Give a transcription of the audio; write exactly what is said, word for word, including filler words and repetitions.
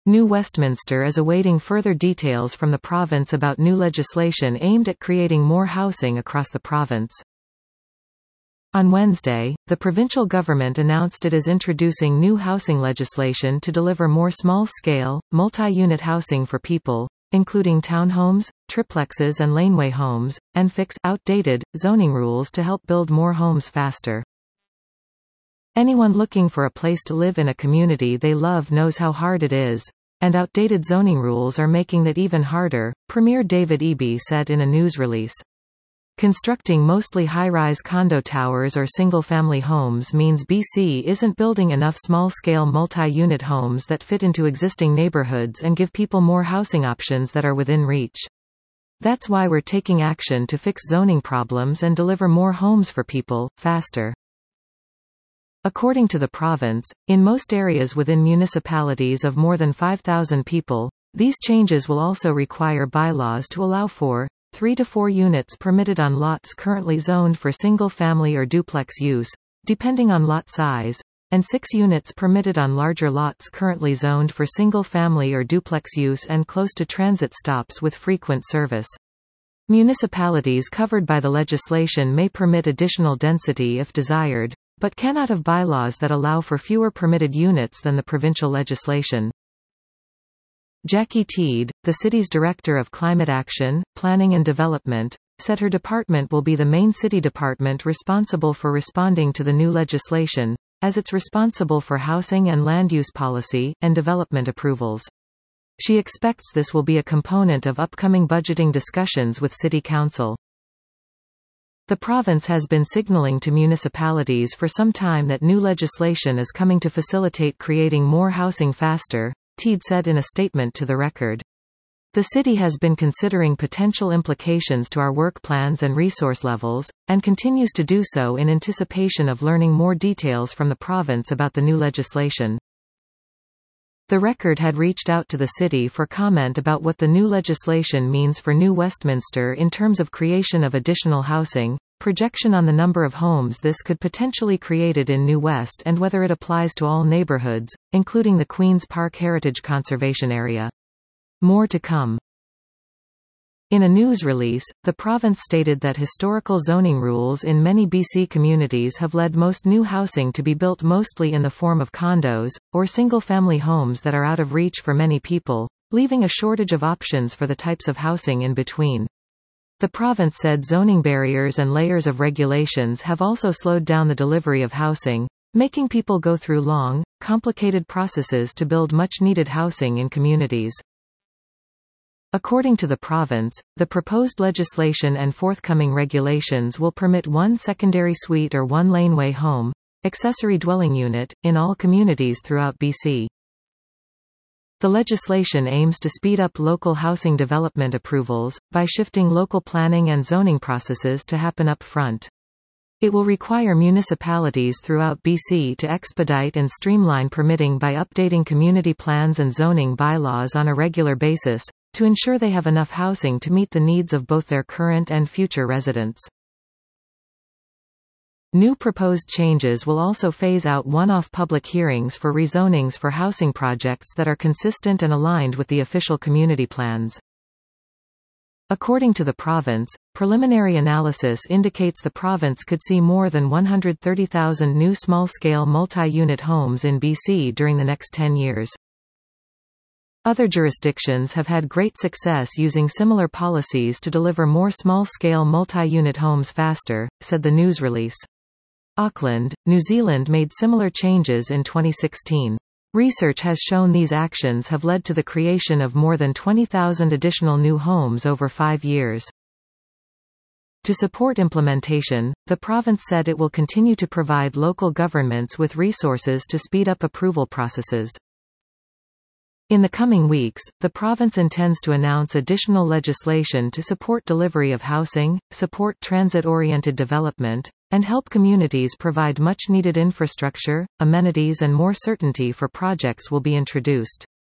New Westminster is awaiting further details from the province about new legislation aimed at creating more housing across the province. On Wednesday, the provincial government announced it is introducing new housing legislation to deliver more small-scale, multi-unit housing for people, including townhomes, triplexes and laneway homes, and fix outdated zoning rules to help build more homes faster. Anyone looking for a place to live in a community they love knows how hard it is, and outdated zoning rules are making that even harder, Premier David Eby said in a news release. Constructing mostly high-rise condo towers or single-family homes means B C isn't building enough small-scale multi-unit homes that fit into existing neighborhoods and give people more housing options that are within reach. That's why we're taking action to fix zoning problems and deliver more homes for people, faster. According to the province, in most areas within municipalities of more than five thousand people, these changes will also require bylaws to allow for three to four units permitted on lots currently zoned for single-family or duplex use, depending on lot size, and six units permitted on larger lots currently zoned for single-family or duplex use and close to transit stops with frequent service. Municipalities covered by the legislation may permit additional density if desired, but cannot have bylaws that allow for fewer permitted units than the provincial legislation. Jackie Teed, the city's Director of Climate Action, Planning and Development, said her department will be the main city department responsible for responding to the new legislation, as it's responsible for housing and land use policy, and development approvals. She expects this will be a component of upcoming budgeting discussions with City Council. The province has been signaling to municipalities for some time that new legislation is coming to facilitate creating more housing faster, Teed said in a statement to the record. The city has been considering potential implications to our work plans and resource levels, and continues to do so in anticipation of learning more details from the province about the new legislation. The record had reached out to the city for comment about what the new legislation means for New Westminster in terms of creation of additional housing, projection on the number of homes this could potentially create in New West and whether it applies to all neighbourhoods, including the Queen's Park Heritage Conservation Area. More to come. In a news release, the province stated that historical zoning rules in many B C communities have led most new housing to be built mostly in the form of condos, or single-family homes that are out of reach for many people, leaving a shortage of options for the types of housing in between. The province said zoning barriers and layers of regulations have also slowed down the delivery of housing, making people go through long, complicated processes to build much-needed housing in communities. According to the province, the proposed legislation and forthcoming regulations will permit one secondary suite or one laneway home, accessory dwelling unit, in all communities throughout B C. The legislation aims to speed up local housing development approvals, by shifting local planning and zoning processes to happen up front. It will require municipalities throughout B C to expedite and streamline permitting by updating community plans and zoning bylaws on a regular basis, to ensure they have enough housing to meet the needs of both their current and future residents. New proposed changes will also phase out one-off public hearings for rezonings for housing projects that are consistent and aligned with the official community plans. According to the province, preliminary analysis indicates the province could see more than one hundred thirty thousand new small-scale multi-unit homes in B C during the next ten years. Other jurisdictions have had great success using similar policies to deliver more small-scale multi-unit homes faster, said the news release. Auckland, New Zealand made similar changes in twenty sixteen. Research has shown these actions have led to the creation of more than twenty thousand additional new homes over five years. To support implementation, the province said it will continue to provide local governments with resources to speed up approval processes. In the coming weeks, the province intends to announce additional legislation to support delivery of housing, support transit-oriented development, and help communities provide much-needed infrastructure, amenities and more certainty for projects will be introduced.